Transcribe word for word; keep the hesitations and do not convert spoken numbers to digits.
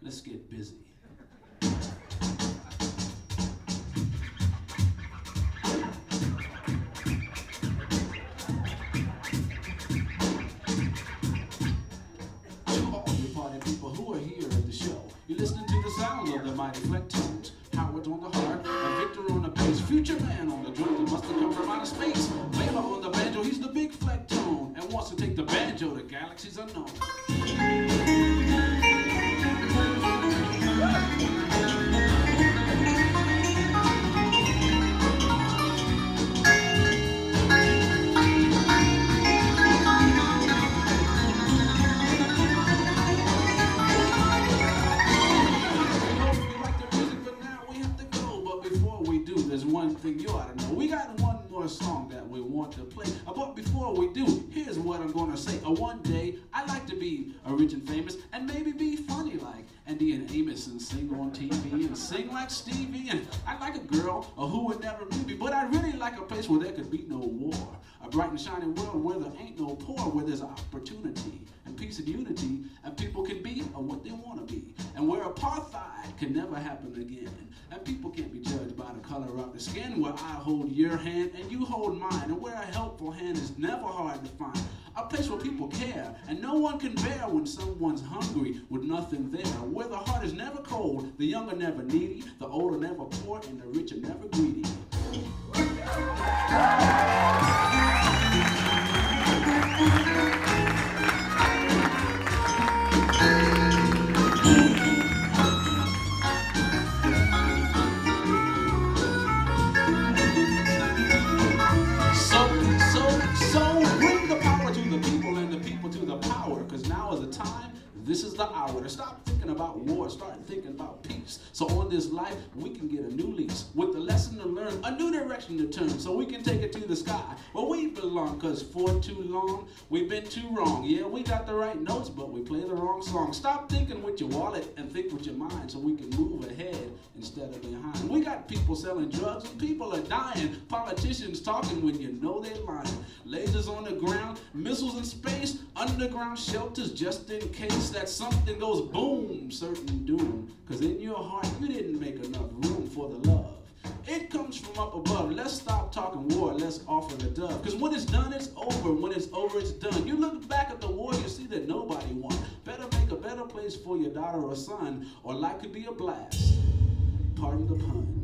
Let's get busy. Mighty Flecktones, Howard on the heart, and Victor on the bass, Future Man on the drum that must have come from outer space. Layla on the banjo, he's the big Flecktone, and wants to take the banjo to galaxies unknown. One thing you ought to know. We got one more song that we want to play. But before we do, here's what I'm gonna say. Uh, one day, I'd like to be uh, rich and famous and maybe be funny like Andy and Amos and sing on T V and sing like Stevie. And I'd like a girl uh, who would never leave me. But I'd really like a place where there could be no war. A bright and shining world where there ain't no poor, where there's opportunity and peace and unity, and people can be uh, what they want to be. And where apartheid can never happen again. And people can't be judged by the color of the skin, where I hold your hand and you hold mine, and where a helpful hand is never hard to find. A place where people care and no one can bear when someone's hungry with nothing there. Where the heart is never cold, the young are never needy, the old are never poor, and the rich are never greedy. This is the hour to stop thinking about war, start thinking about peace. So on this life, we can get a new lease with the lesson to learn, a new direction to turn, so we can take it to the sky where we belong. Cause for too long, we've been too wrong. Yeah, we got the right notes, but we play the wrong song. Stop thinking with your wallet and think with your mind, so we can move ahead instead of behind. We got people selling drugs and people are dying. Politicians talking when you know they're lying. Lasers on the ground, missiles in space, underground shelters just in case that something goes boom, certain doom. Cause in your heart, you didn't make enough room for the love. It comes from up above. Let's stop talking war, let's offer the dove. Cause when it's done, it's over. When it's over, it's done. You look back at the war, you see that nobody won. Better make a better place for your daughter or son, or life could be a blast. Pardon the pun.